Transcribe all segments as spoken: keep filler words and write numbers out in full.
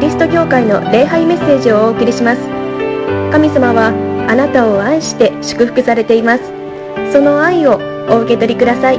リスト教会の礼拝メッセージをお送りします。神様はあなたを愛して祝福されています。その愛をお受け取りください。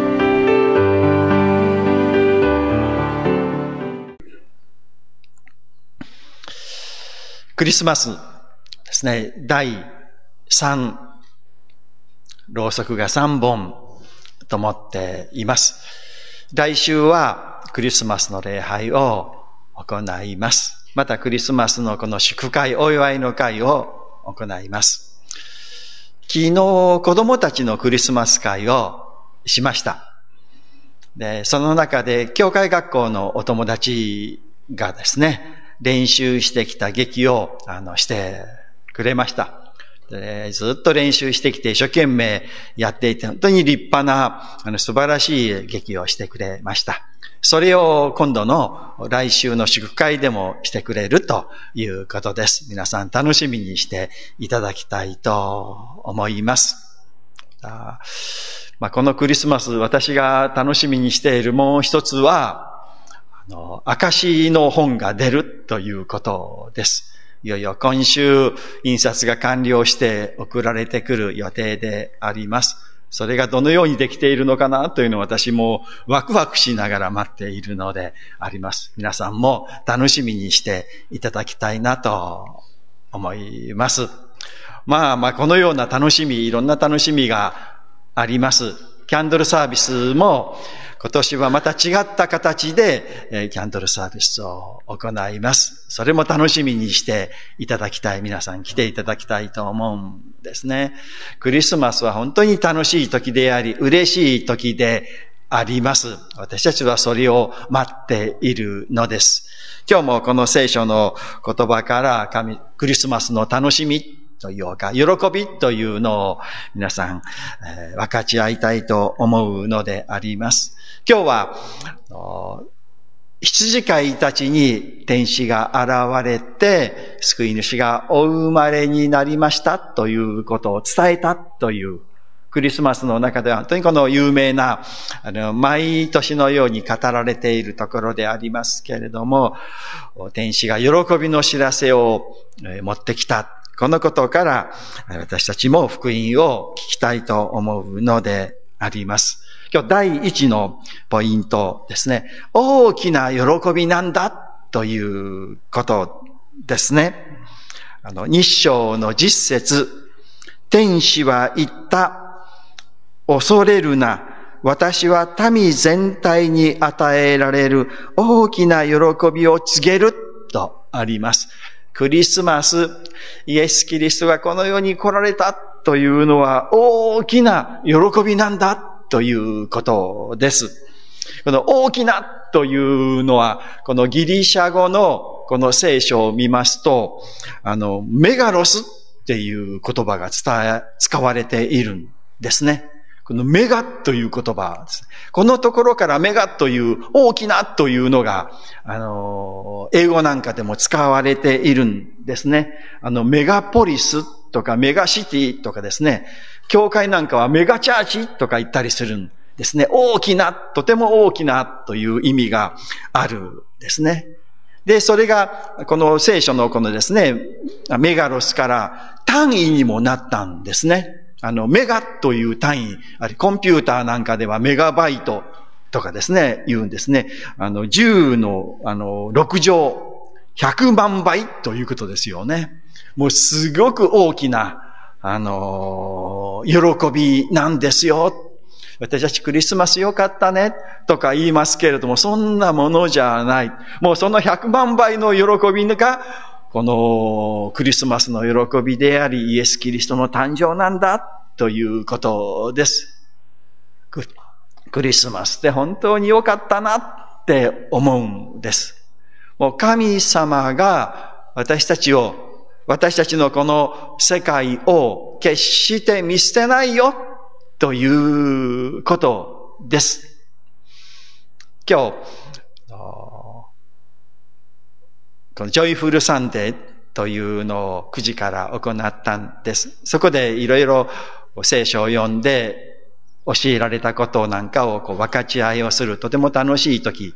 クリスマスですね、だいさんろうそくがさんぼん灯っています。来週はクリスマスの礼拝を行います。またクリスマスのこの祝会、お祝いの会を行います。昨日子供たちのクリスマス会をしました。で、その中で教会学校のお友達がですね、練習してきた劇をあのしてくれました。で、ずっと練習してきて一生懸命やっていて、本当に立派なあの素晴らしい劇をしてくれました。それを今度の来週の祝会でもしてくれるということです。皆さん楽しみにしていただきたいと思います。あ、まあ、このクリスマス私が楽しみにしているもう一つは、あの、証の本が出るということです。いよいよ今週印刷が完了して送られてくる予定であります。それがどのようにできているのかなというのを私もワクワクしながら待っているのであります。皆さんも楽しみにしていただきたいなと思います。まあまあこのような楽しみ、いろんな楽しみがあります。キャンドルサービスも今年はまた違った形で、えー、キャンドルサービスを行います。それも楽しみにしていただきたい。皆さん来ていただきたいと思うんですね。クリスマスは本当に楽しい時であり、嬉しい時であります。私たちはそれを待っているのです。今日もこの聖書の言葉から神、クリスマスの楽しみというか、喜びというのを皆さん、えー、分かち合いたいと思うのであります。今日は、羊飼いたちに天使が現れて、救い主がお生まれになりましたということを伝えたという、クリスマスの中では本当にこの有名な、あの、毎年のように語られているところでありますけれども、天使が喜びの知らせを持ってきた。このことから私たちも福音を聞きたいと思うのであります。今日第一のポイントですね。大きな喜びなんだということですね。あの、日章の実節、天使は言った。恐れるな。私は民全体に与えられる大きな喜びを告げるとあります。クリスマス、イエス・キリストがこの世に来られたというのは大きな喜びなんだということです。この大きなというのは、このギリシャ語のこの聖書を見ますと、あの、メガロスっていう言葉が伝え、使われているんですね。このメガという言葉です。このところからメガという大きなというのが、あの、英語なんかでも使われているんですね。あの、メガポリスとかメガシティとかですね。教会なんかはメガチャーチとか言ったりするんですね。大きな、とても大きなという意味があるですね。で、それが、この聖書のこのですね、メガロスから単位にもなったんですね。あの、メガという単位、あれ、コンピューターなんかではメガバイトとかですね、言うんですね。あの、じゅうの、あの、ろく乗、ひゃくまんばいということですよね。もうすごく大きな、あの、喜びなんですよ。私たちクリスマスよかったね、とか言いますけれども、そんなものじゃない。もうそのひゃくまんばいの喜びが、このクリスマスの喜びであり、イエス・キリストの誕生なんだということです。クリスマスって本当に良かったなって思うんです。もう神様が私たちを、私たちのこの世界を決して見捨てないよということです。今日、このジョイフルサンデーというのをくじから行ったんです。そこでいろいろ聖書を読んで教えられたことなんかをこう分かち合いをするとても楽しい時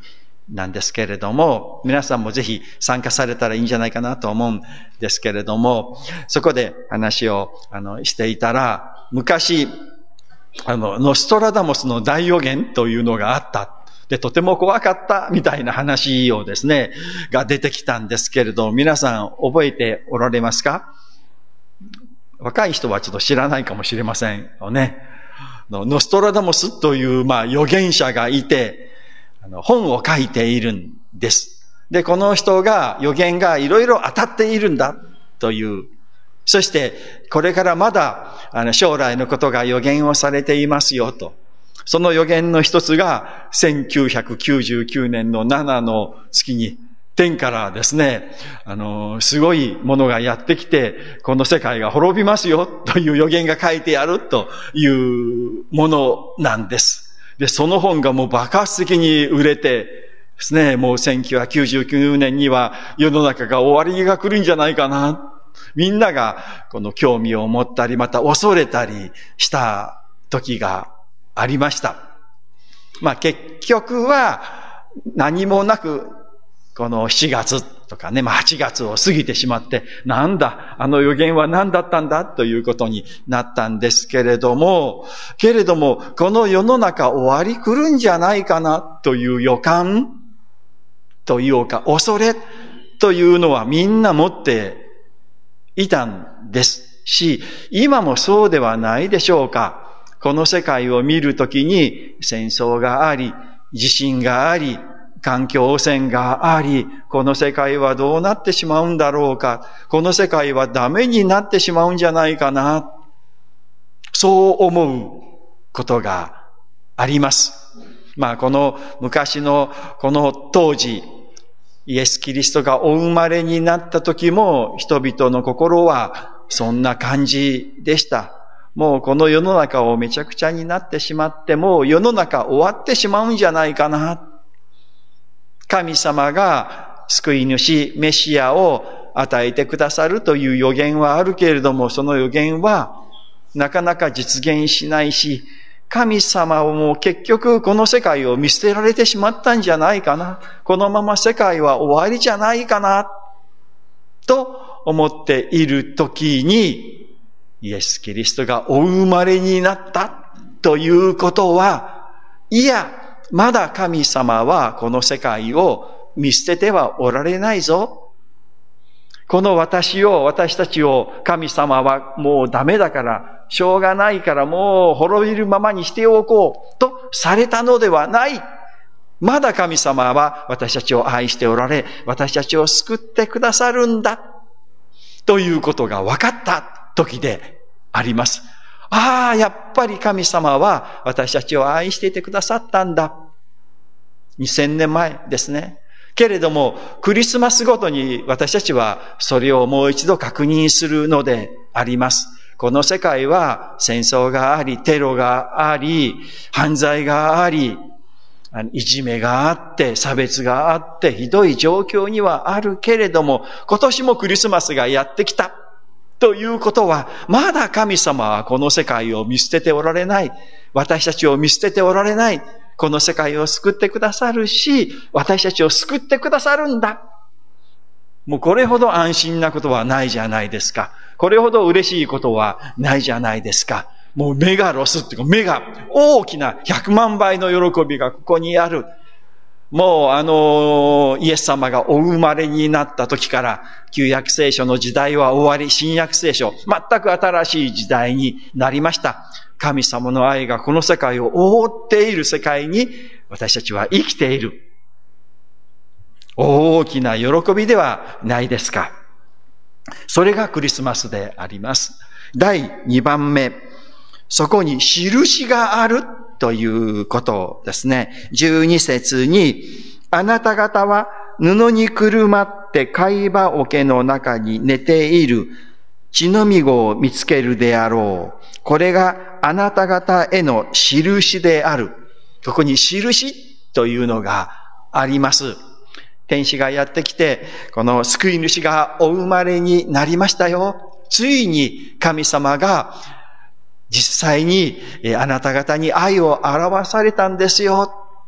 なんですけれども、皆さんもぜひ参加されたらいいんじゃないかなと思うんですけれども、そこで話をあのしていたら、昔、あの、ノストラダムスの大予言というのがあった。で、とても怖かったみたいな話をですね、が出てきたんですけれど、皆さん覚えておられますか？若い人はちょっと知らないかもしれませんよね。ノストラダムスという、まあ、預言者がいて、あの本を書いているんです。で、この人が、預言がいろいろ当たっているんだという。そして、これからまだ、あの、将来のことが預言をされていますよと。その預言の一つが、せんきゅうひゃくきゅうじゅうきゅうねんのしちの月に、天からですね、あの、すごいものがやってきて、この世界が滅びますよという預言が書いてあるというものなんです。で、その本がもう爆発的に売れてですね、もうせんきゅうひゃくきゅうじゅうきゅうねんには世の中が終わりが来るんじゃないかな。みんながこの興味を持ったり、また恐れたりした時がありました。まあ結局は何もなく、このしちがつとかね、まあはちがつを過ぎてしまって、なんだ、あの予言は何だったんだということになったんですけれども、けれども、この世の中終わり来るんじゃないかなという予感というか、恐れというのはみんな持っていたんですし、今もそうではないでしょうか。この世界を見るときに戦争があり、地震があり、環境汚染があり、この世界はどうなってしまうんだろうか。この世界はダメになってしまうんじゃないかな。そう思うことがあります。まあこの昔のこの当時、イエス・キリストがお生まれになった時も人々の心はそんな感じでした。もうこの世の中をめちゃくちゃになってしまって、もう世の中終わってしまうんじゃないかな。神様が救い主、メシアを与えてくださるという予言はあるけれども、その予言はなかなか実現しないし、神様も結局この世界を見捨てられてしまったんじゃないかな。このまま世界は終わりじゃないかな。と思っているときに、イエス・キリストがお生まれになったということは、いや、まだ神様はこの世界を見捨ててはおられないぞ。この私を、私たちを神様はもうダメだから、しょうがないからもう滅びるままにしておこうとされたのではない。まだ神様は私たちを愛しておられ、私たちを救ってくださるんだ。ということが分かった時であります。ああ、やっぱり神様は私たちを愛していてくださったんだ。にせんねんまえですね。けれども、クリスマスごとに私たちはそれをもう一度確認するのであります。この世界は戦争があり、テロがあり、犯罪があり、いじめがあって、差別があって、ひどい状況にはあるけれども、今年もクリスマスがやってきた。ということは、まだ神様はこの世界を見捨てておられない。私たちを見捨てておられない。この世界を救ってくださるし、私たちを救ってくださるんだ。もうこれほど安心なことはないじゃないですか。これほど嬉しいことはないじゃないですか。もうメガロスっていうか、メガ、大きなひゃくまんばいの喜びがここにある。もうあの、イエス様がお生まれになった時から、旧約聖書の時代は終わり、新約聖書、全く新しい時代になりました。神様の愛がこの世界を覆っている世界に、私たちは生きている。大きな喜びではないですか。それがクリスマスであります。だいにばんめ、そこに印があるということですね。じゅうに節に、あなた方は布にくるまって貝羽桶の中に寝ている血のみ子を見つけるであろう。これがあなた方への印である。ここに印というのがあります。天使がやってきて、この救い主がお生まれになりましたよ。ついに神様が実際にあなた方に愛を表されたんですよ。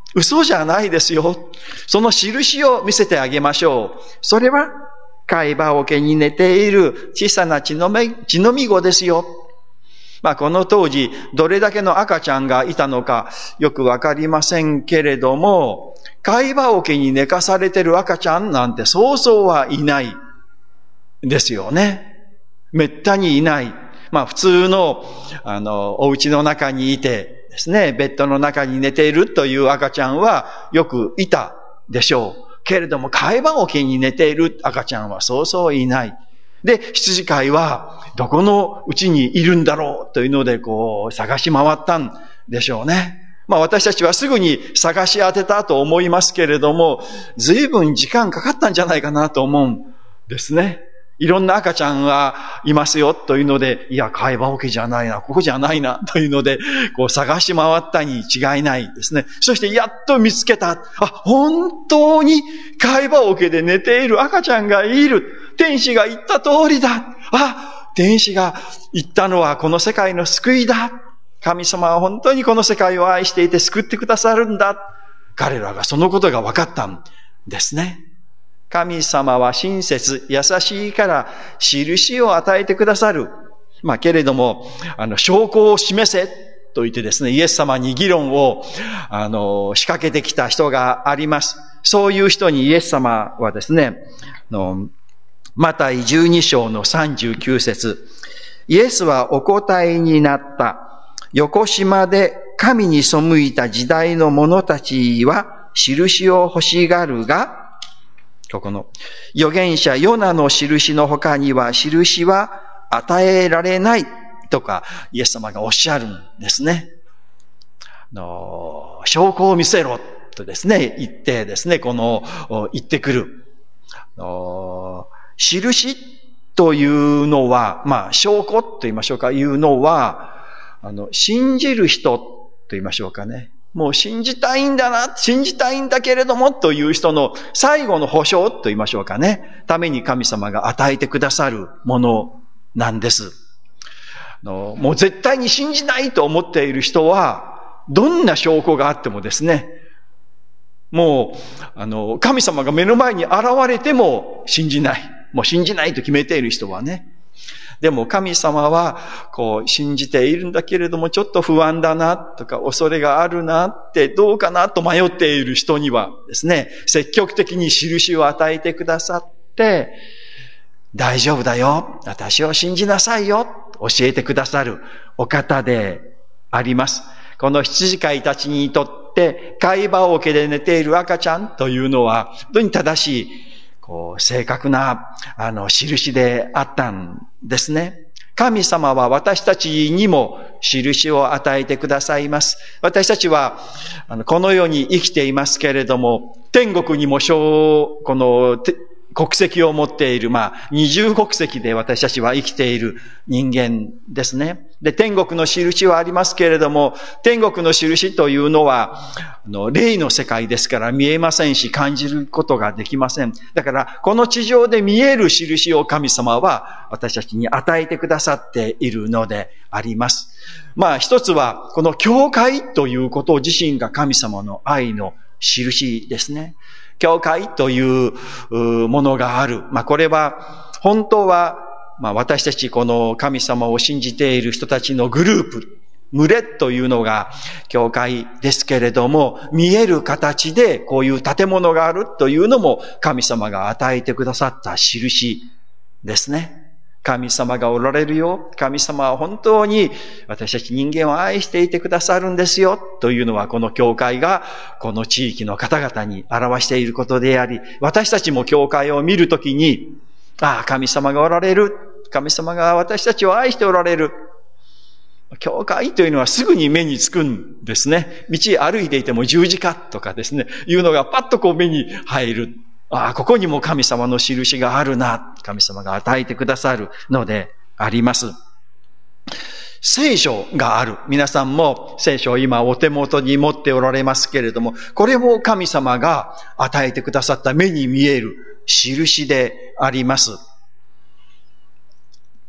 嘘じゃないですよ。その印を見せてあげましょう。それは、貝羽桶に寝ている小さな血のみ、血のみ子ですよ。まあこの当時、どれだけの赤ちゃんがいたのかよくわかりませんけれども、貝羽桶に寝かされてる赤ちゃんなんてそうそうはいないですよね。めったにいない。まあ普通の、あの、お家の中にいてですね、ベッドの中に寝ているという赤ちゃんはよくいたでしょう。けれども、貝羽桶に寝ている赤ちゃんはそうそういない。で、羊飼いはどこのうちにいるんだろうというので、こう、探し回ったんでしょうね。まあ私たちはすぐに探し当てたと思いますけれども、随分時間かかったんじゃないかなと思うんですね。いろんな赤ちゃんがいますよというので、いや、貝羽桶じゃないな、ここじゃないなというので、こう探し回ったに違いないですね。そしてやっと見つけた。あ、本当に貝羽桶で寝ている赤ちゃんがいる。天使が言った通りだ。あ、天使が言ったのはこの世界の救いだ。神様は本当にこの世界を愛していて救ってくださるんだ。彼らがそのことが分かったんですね。神様は親切、優しいから印を与えてくださる。まあけれども、あの、証拠を示せと言ってですね、イエス様に議論を、あの、仕掛けてきた人があります。そういう人にイエス様はですね、あのマタイじゅうに章のさんじゅうきゅう節、イエスはお答えになった。横島で神に背いた時代の者たちは印を欲しがるが、ここの預言者ヨナの印の他には印は与えられないとかイエス様がおっしゃるんですね。の証拠を見せろとですね言ってですねこの言ってくるの印というのはまあ証拠と言いましょうかいうのはあの信じる人と言いましょうかね。もう信じたいんだな、信じたいんだけれどもという人の最後の保証と言いましょうかね。ために神様が与えてくださるものなんです。あのもう絶対に信じないと思っている人は、どんな証拠があってもですね、もう、あの、神様が目の前に現れても信じない。もう信じないと決めている人はね。でも神様は、こう、信じているんだけれども、ちょっと不安だな、とか、恐れがあるなって、どうかなと迷っている人にはですね、積極的に印を与えてくださって、大丈夫だよ、私を信じなさいよ、教えてくださるお方であります。この羊飼いたちにとって、貝羽桶で寝ている赤ちゃんというのは、本当に正しい、こう、正確な、あの、印であったんですね。神様は私たちにも印を与えてくださいます。私たちは、あの、この世に生きていますけれども、天国にも小、この、国籍を持っている、まあ、二重国籍で私たちは生きている人間ですね。で、天国の印はありますけれども、天国の印というのは、あの、霊の世界ですから見えませんし、感じることができません。だから、この地上で見える印を神様は私たちに与えてくださっているのであります。まあ、一つは、この教会ということ自身が神様の愛の印ですね。教会というものがある。まあこれは、本当は、まあ私たちこの神様を信じている人たちのグループ、群れというのが教会ですけれども、見える形でこういう建物があるというのも神様が与えてくださった印ですね。神様がおられるよ。神様は本当に私たち人間を愛していてくださるんですよ。というのはこの教会がこの地域の方々に表していることであり、私たちも教会を見るときに、ああ、神様がおられる。神様が私たちを愛しておられる。教会というのはすぐに目につくんですね。道歩いていても十字架とかですね、いうのがパッとこう目に入る。ああ、ここにも神様の印があるな。神様が与えてくださるのであります。聖書がある。皆さんも聖書を今お手元に持っておられますけれども、これも神様が与えてくださった目に見える印であります。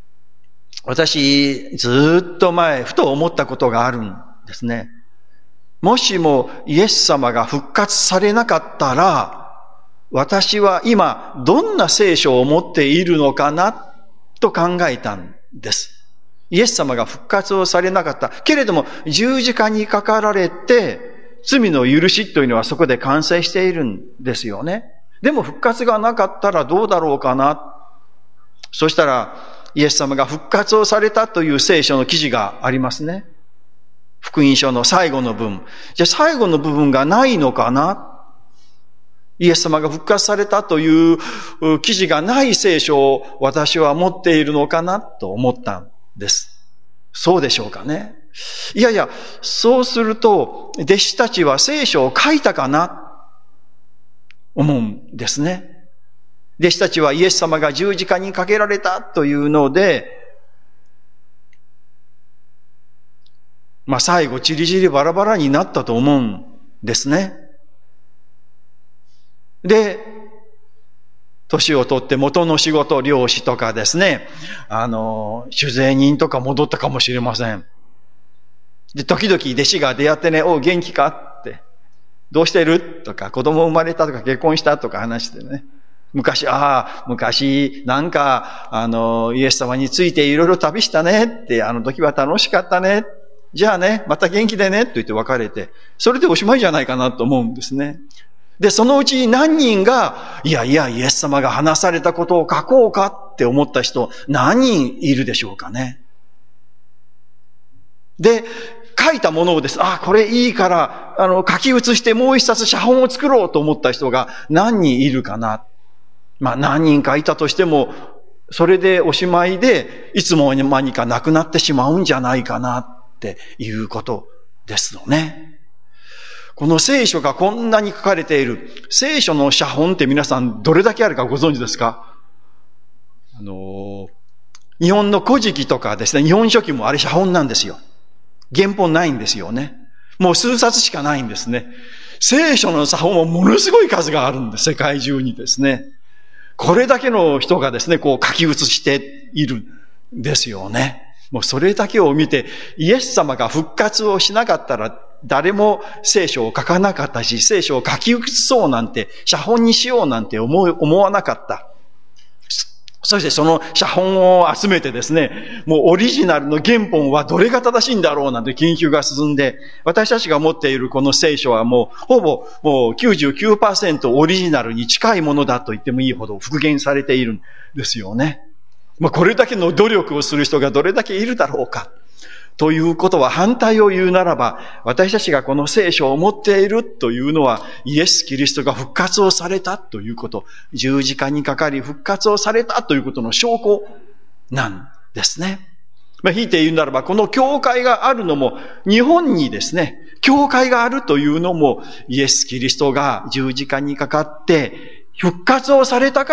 私、ずっと前、ふと思ったことがあるんですね。 もしもイエス様が復活されなかったら、私は今どんな聖書を持っているのかなと考えたんです。イエス様が復活をされなかった。けれども十字架にかかられて、罪の許しというのはそこで完成しているんですよね。でも復活がなかったらどうだろうかな。そしたらイエス様が復活をされたという聖書の記事がありますね。福音書の最後の部分。じゃあ最後の部分がないのかな？イエス様が復活されたという記事がない聖書を私は持っているのかなと思ったんです。そうでしょうかね。いやいや、そうすると弟子たちは聖書を書いたかな思うんですね。弟子たちはイエス様が十字架にかけられたというので、まあ最後チリチリバラバラになったと思うんですね。で、年を取って元の仕事、漁師とかですね、あの、酒税人とか戻ったかもしれません。で、時々弟子が出会ってね、おう元気かって、どうしてるとか、子供生まれたとか結婚したとか話してね。昔、ああ、昔、なんか、あの、イエス様についていろいろ旅したねって、あの時は楽しかったね。じゃあね、また元気でね、と言って別れて、それでおしまいじゃないかなと思うんですね。で、そのうちに何人が、いやいや、イエス様が話されたことを書こうかって思った人、何人いるでしょうかね。で、書いたものをです。あ、これいいから、あの、書き写してもう一冊写本を作ろうと思った人が何人いるかな。まあ何人かいたとしても、それでおしまいで、いつも間にかなくなってしまうんじゃないかなっていうことですよね。この聖書がこんなに書かれている。聖書の写本って皆さんどれだけあるかご存知ですか？あの、日本の古事記とかですね、日本書紀もあれ写本なんですよ。原本ないんですよね。もう数冊しかないんですね。聖書の写本はものすごい数があるんです。世界中にですね。これだけの人がですね、こう書き写しているんですよね。もうそれだけを見て、イエス様が復活をしなかったら、誰も聖書を書かなかったし、聖書を書き写そうなんて、写本にしようなんて思う、思わなかった。そしてその写本を集めてですね、もうオリジナルの原本はどれが正しいんだろうなんて研究が進んで、私たちが持っているこの聖書はもう、ほぼもう きゅうじゅうきゅうパーセント オリジナルに近いものだと言ってもいいほど復元されているんですよね。まあこれだけの努力をする人がどれだけいるだろうか。ということは反対を言うならば、私たちがこの聖書を持っているというのは、イエス・キリストが復活をされたということ、十字架にかかり復活をされたということの証拠なんですね。まあ、引いて言うならば、この教会があるのも、日本にですね、教会があるというのも、イエス・キリストが十字架にかかって復活をされたから、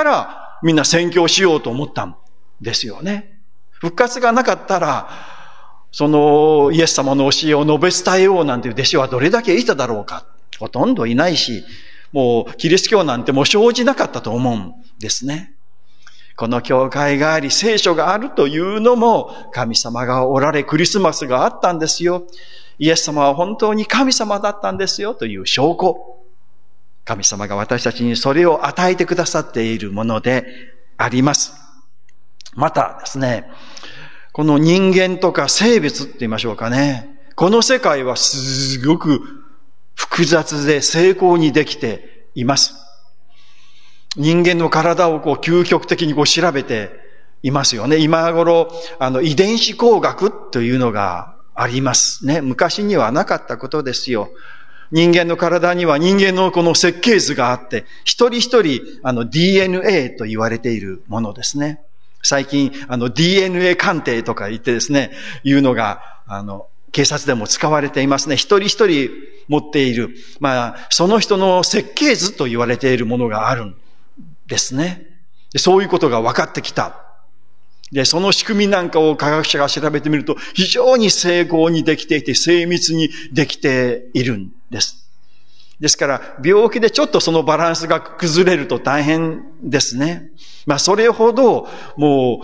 みんな宣教しようと思ったんですよね。復活がなかったら、そのイエス様の教えを述べ伝えようなんていう弟子はどれだけいただろうか。ほとんどいないし、もうキリスト教なんてもう生じなかったと思うんですね。この教会があり、聖書があるというのも、神様がおられ、クリスマスがあったんですよ。イエス様は本当に神様だったんですよという証拠。神様が私たちにそれを与えてくださっているものであります。またですね、この人間とか生物って言いましょうかね。この世界はすごく複雑で精巧にできています。人間の体をこう究極的にこう調べていますよね。今頃、あの、遺伝子工学というのがありますね。昔にはなかったことですよ。人間の体には人間のこの設計図があって、一人一人、あの ディーエヌエー と言われているものですね。最近、あの ディーエヌエー 鑑定とか言ってですね、いうのが、あの、警察でも使われていますね。一人一人持っている、まあ、その人の設計図と言われているものがあるんですね。でそういうことが分かってきた。で、その仕組みなんかを科学者が調べてみると、非常に精巧にできていて、精密にできているんです。ですから、病気でちょっとそのバランスが崩れると大変ですね。まあ、それほど、もう、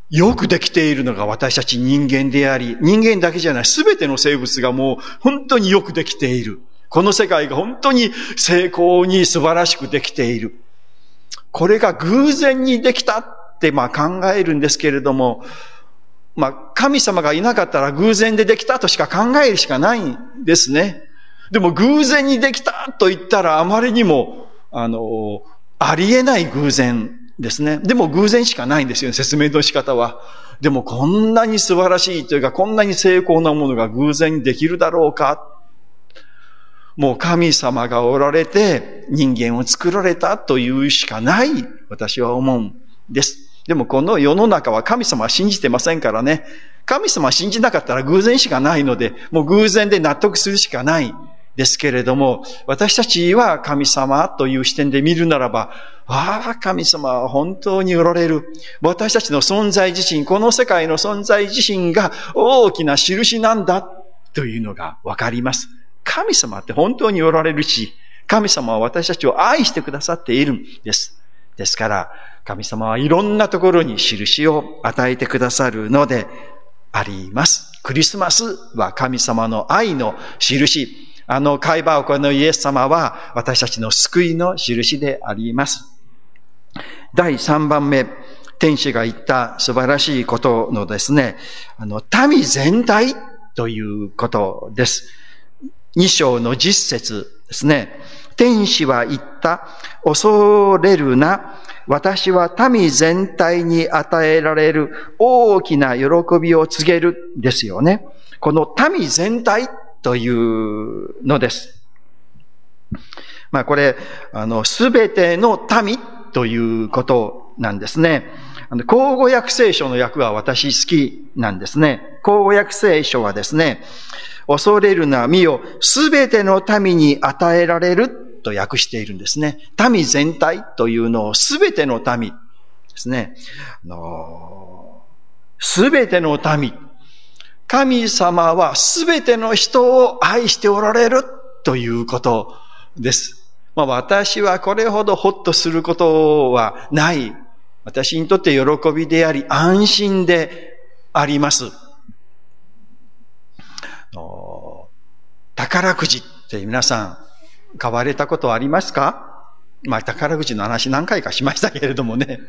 よくできているのが私たち人間であり、人間だけじゃない、すべての生物がもう本当によくできている。この世界が本当に成功に素晴らしくできている。これが偶然にできたってまあ考えるんですけれども、まあ神様がいなかったら偶然でできたとしか考えるしかないんですね。でも偶然にできたと言ったらあまりにも、あの、ありえない偶然ですね。でも偶然しかないんですよね、説明の仕方は。でもこんなに素晴らしいというか、こんなに成功なものが偶然にできるだろうか。もう神様がおられて人間を作られたというしかない、私は思うんです。でもこの世の中は神様は信じてませんからね。神様は信じなかったら偶然しかないので、もう偶然で納得するしかないですけれども、私たちは神様という視点で見るならば、ああ、神様は本当におられる。私たちの存在自身、この世界の存在自身が大きな印なんだというのがわかります。神様って本当におられるし、神様は私たちを愛してくださっているんです。ですから、神様はいろんなところに印を与えてくださるのであります。クリスマスは神様の愛の印。あの貝箱のイエス様は私たちの救いの印であります。だいさんばんめ、天使が言った素晴らしいことのですね、あの、民全体ということです。に章のじゅっ節ですね。天使は言った。恐れるな。私は民全体に与えられる大きな喜びを告げるですよね。この民全体というのです。まあこれ、あの、すべての民ということなんですね。あの、口語訳聖書の訳は私好きなんですね。口語訳聖書はですね、恐れるな、見よ、すべての民に与えられると訳しているんですね。民全体というのをすべての民ですね。あの、すべての民。神様はすべての人を愛しておられるということです。まあ私はこれほどほっとすることはない。私にとって喜びであり安心であります。宝くじって皆さん買われたことありますか？まあ宝くじの話何回かしましたけれどもね。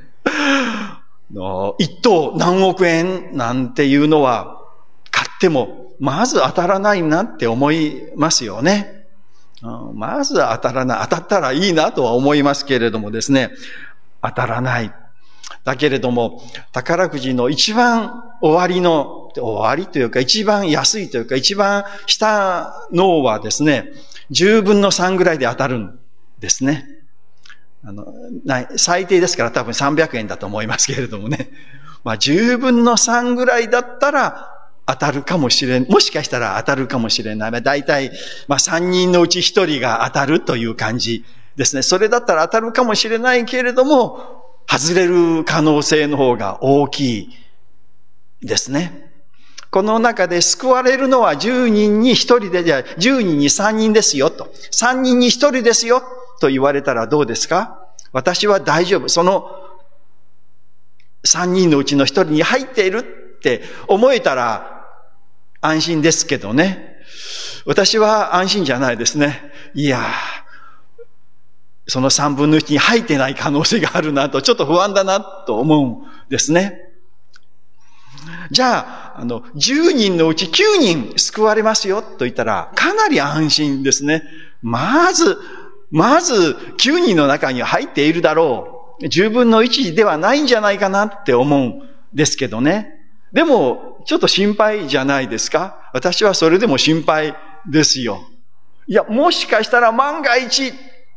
一等何億円なんていうのは買ってもまず当たらないなって思いますよね。まず当たらない。当たったらいいなとは思いますけれどもですね。当たらない。だけれども、宝くじの一番終わりの、終わりというか一番安いというか一番下のはですね、じゅうぶんのさんぐらいで当たるんですね。あの、最低ですから多分さんびゃくえんだと思いますけれどもね。まあじゅうぶんのさんぐらいだったら当たるかもしれん、もしかしたら当たるかもしれない。だいたいまあさんにんのうちひとりが当たるという感じですね。それだったら当たるかもしれないけれども、外れる可能性の方が大きいですね。この中で救われるのはじゅうにんにひとりで、じゃじゅうにんにさんにんですよと。さんにんにひとりですよと言われたらどうですか？私は大丈夫。そのさんにんのうちのひとりに入っているって思えたら安心ですけどね。私は安心じゃないですね。いやー、そのさんぶんのいちに入ってない可能性があるなと、ちょっと不安だなと思うんですね。じゃあ、あの、じゅうにんのうちきゅうにん救われますよと言ったら、かなり安心ですね。まず、まずきゅうにんの中に入っているだろう。じゅうぶんのいちではないんじゃないかなって思うんですけどね。でも、ちょっと心配じゃないですか？私はそれでも心配ですよ。いや、もしかしたら万が一、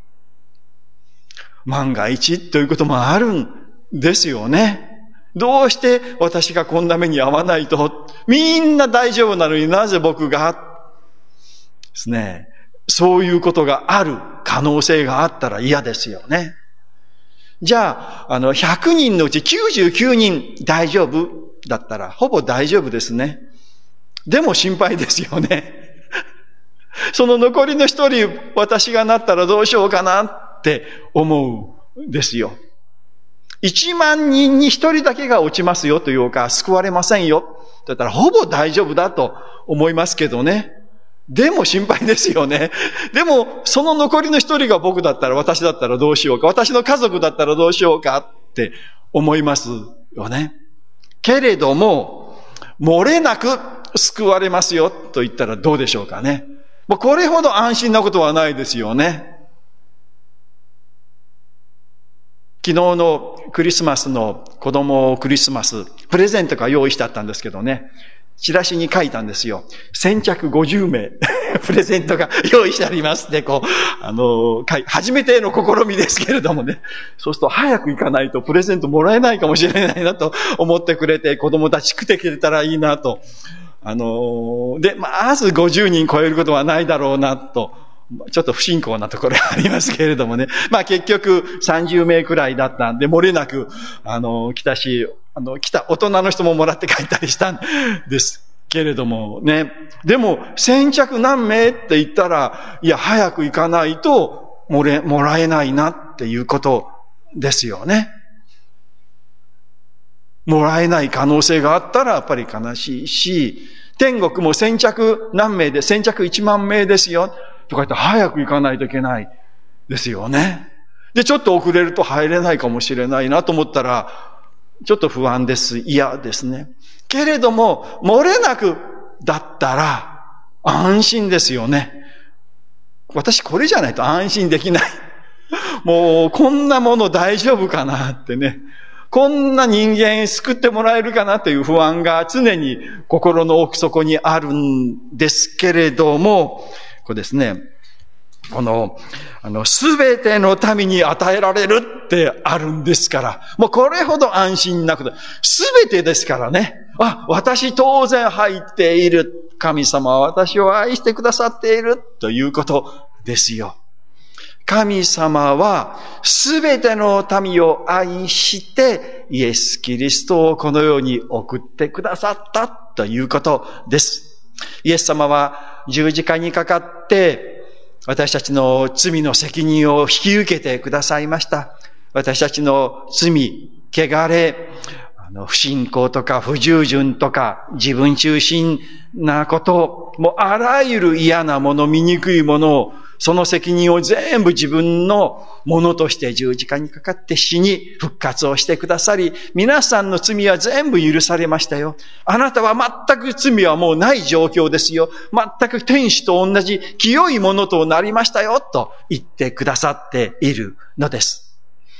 万が一ということもあるんですよね。どうして私がこんな目に遭わないと、みんな大丈夫なのになぜ僕がですね、そういうことがある可能性があったら嫌ですよね。じゃあ、あの、ひゃくにんのうちきゅうじゅうきゅうにん大丈夫だったら、ほぼ大丈夫ですね。でも心配ですよね。その残りの一人、私がなったらどうしようかなって思うんですよ。 一万人に一人だけが落ちますよというか、救われませんよ。だったらほぼ大丈夫だと思いますけどね。でも心配ですよね。でも、その残りの一人が僕だったら、私だったらどうしようか。私の家族だったらどうしようかって思いますよね。けれども、漏れなく救われますよと言ったらどうでしょうかね。もうこれほど安心なことはないですよね。昨日のクリスマスの子供クリスマス、プレゼントが用意してあったんですけどね。チラシに書いたんですよ。先着ごじゅうめい、プレゼントが用意してありますって、こう、あの、初めての試みですけれどもね。そうすると早く行かないとプレゼントもらえないかもしれないなと思ってくれて、子供たち来てくれたらいいなと。あの、で、まずごじゅうにん超えることはないだろうなと。ちょっと不信仰なところがありますけれどもね。まあ結局さんじゅうめいくらいだったんで、漏れなく、あの、来たし、あの、来た大人の人ももらって帰ったりしたんですけれどもね。でも、先着何名って言ったら、いや、早く行かないと、もれ、もらえないなっていうことですよね。もらえない可能性があったら、やっぱり悲しいし、天国も先着何名で、先着いちまんめいですよ。とか言って早く行かないといけないですよね。で、ちょっと遅れると入れないかもしれないなと思ったら、ちょっと不安です。嫌ですね。けれども、漏れなくだったら安心ですよね。私これじゃないと安心できない。もうこんなもの大丈夫かなってね。こんな人間救ってもらえるかなという不安が常に心の奥底にあるんですけれども、これですね、この、あの、すべての民に与えられるってあるんですから、もうこれほど安心なこと、すべてですからね。あ、私当然入っている。神様は私を愛してくださっているということですよ。神様はすべての民を愛してイエス・キリストをこの世に送ってくださったということです。イエス様は十字架にかかって私たちの罪の責任を引き受けてくださいました。私たちの罪、汚れ、あの不信仰とか不従順とか自分中心なこと、もうあらゆる嫌なもの、醜いものを、その責任を全部自分のものとして十字架にかかって死に復活をしてくださり、皆さんの罪は全部許されましたよ。あなたは全く罪はもうない状況ですよ。全く天使と同じ清いものとなりましたよと言ってくださっているのです。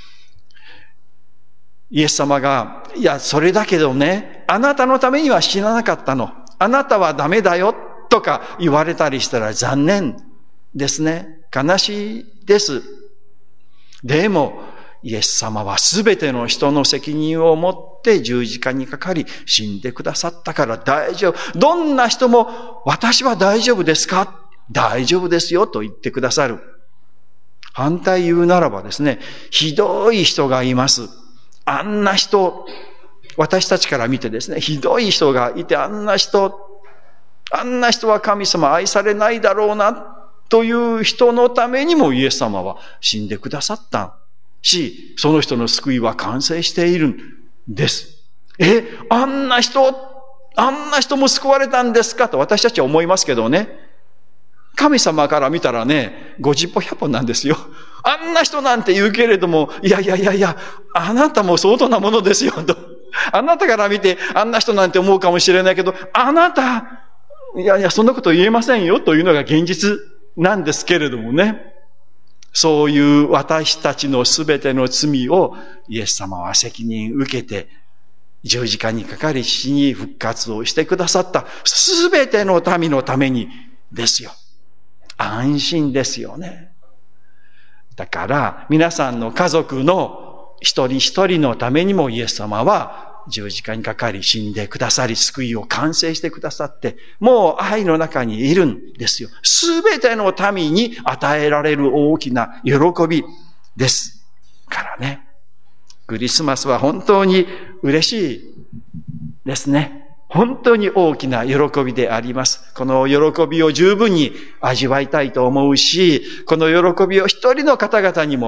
イエス様が、いや、それだけどね、あなたのためには死ななかったの。あなたはダメだよとか言われたりしたら残念ですね。悲しいです。でも、イエス様はすべての人の責任を持って十字架にかかり死んでくださったから大丈夫。どんな人も私は大丈夫ですか？大丈夫ですよと言ってくださる。反対言うならばですね、ひどい人がいます。あんな人、私たちから見てですね、ひどい人がいて、あんな人、あんな人は神様愛されないだろうな、という人のためにもイエス様は死んでくださったし、その人の救いは完成しているんです。え、あんな人、あんな人も救われたんですかと私たちは思いますけどね。神様から見たらね、ごじゅっぽひゃっぽなんですよ。あんな人なんて言うけれども、いやいやいやいや、あなたも相当なものですよと。あなたから見てあんな人なんて思うかもしれないけど、あなた、いやいや、そんなこと言えませんよというのが現実なんですけれどもね。そういう私たちのすべての罪をイエス様は責任受けて十字架にかかり死に復活をしてくださったすべての民のためにですよ。安心ですよね。だから皆さんの家族の一人一人のためにもイエス様は十字架にかかり死んでくださり救いを完成してくださってもう愛の中にいるんですよ。すべての民に与えられる大きな喜びですからね。クリスマスは本当に嬉しいですね。本当に大きな喜びであります。この喜びを十分に味わいたいと思うし、この喜びを一人の方々にも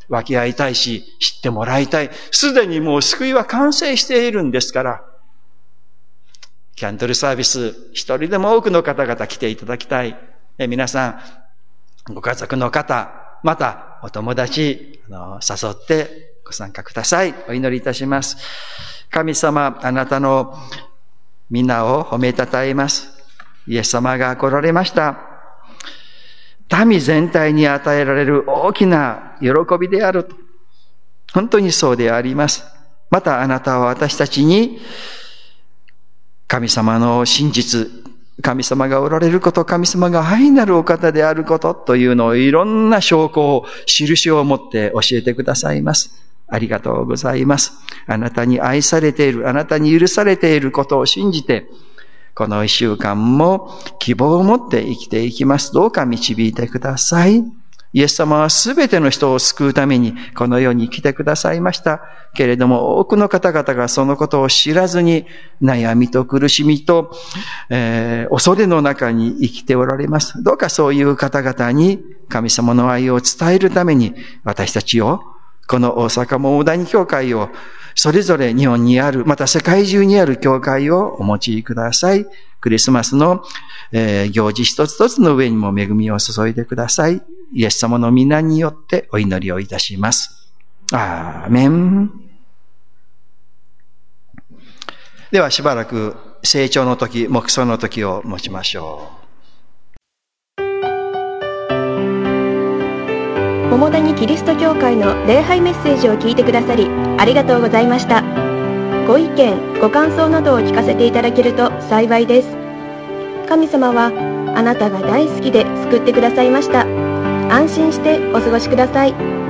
分け合いたいし、知ってもらいたい。すでにもう救いは完成しているんですから、キャンドルサービス、一人でも多くの方々来ていただきたい。え皆さん、ご家族の方、またお友達、あの誘ってご参加ください。お祈りいたします。神様、あなたの皆を褒めたたえます。イエス様が来られました。民全体に与えられる大きな喜びであると。本当にそうであります。またあなたは私たちに神様の真実、神様がおられること、神様が愛なるお方であることというのをいろんな証拠を、印を持って教えてくださいます。ありがとうございます。あなたに愛されている、あなたに許されていることを信じて、この一週間も希望を持って生きていきます。どうか導いてください。イエス様はすべての人を救うためにこの世に来てくださいました。けれども多くの方々がそのことを知らずに悩みと苦しみと、えー、恐れの中に生きておられます。どうかそういう方々に神様の愛を伝えるために私たちを、この大阪も大谷教会を、それぞれ日本にある、また世界中にある教会をお持ちください。クリスマスの、えー、行事一つ一つの上にも恵みを注いでください。イエス様の皆によってお祈りをいたします。アーメン。ではしばらく成長の時、黙想の時を持ちましょう。 桃谷キリスト教会の礼拝メッセージを聞いてくださりありがとうございました。ご意見、ご感想などを聞かせていただけると幸いです。神様はあなたが大好きで救ってくださいました。安心してお過ごしください。